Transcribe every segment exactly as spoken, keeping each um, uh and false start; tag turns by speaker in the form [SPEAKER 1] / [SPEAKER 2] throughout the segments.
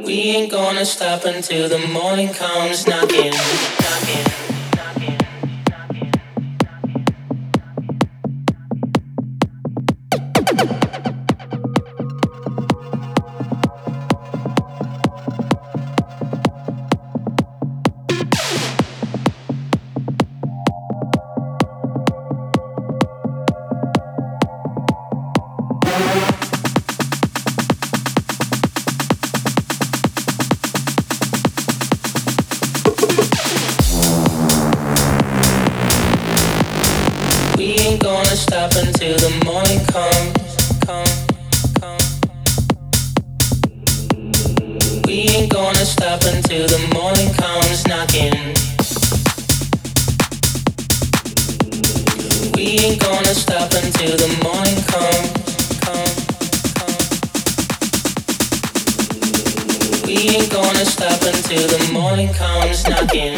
[SPEAKER 1] We ain't gonna stop until the morning comes knocking, knocking. Stop until the morning comes, come, come. We ain't gonna stop until the morning comes knocking. We ain't gonna stop until the morning comes, come, come. We ain't gonna stop until the morning comes knocking.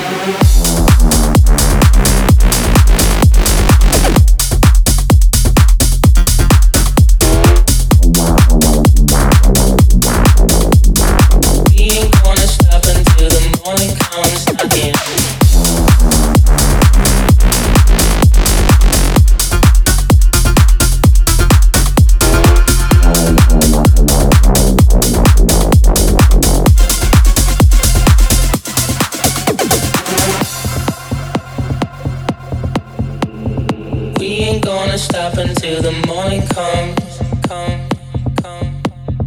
[SPEAKER 1] Stop until the morning comes, come, come.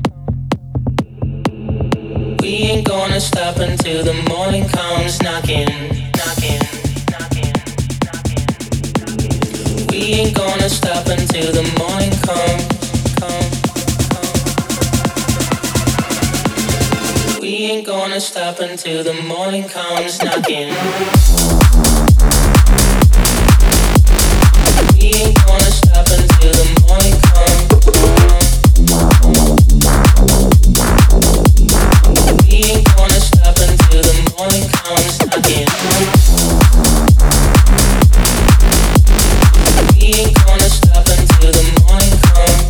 [SPEAKER 1] We ain't gonna stop until the morning comes knocking, knocking, knocking, knocking. We ain't gonna stop until the morning comes, come, come. We ain't gonna stop until the morning comes knocking. We ain't gonna stop until the morning comes. We ain't gonna stop until the morning comes again. We ain't gonna stop until the morning comes.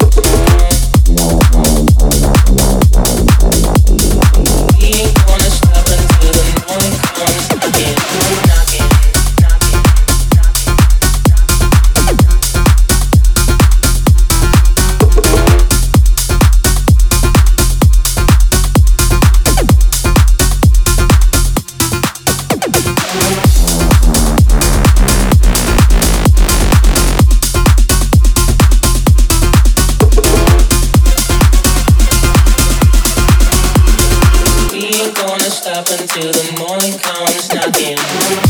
[SPEAKER 1] We ain't gonna stop until the morning comes again. Knocking. Stop until the morning comes knocking.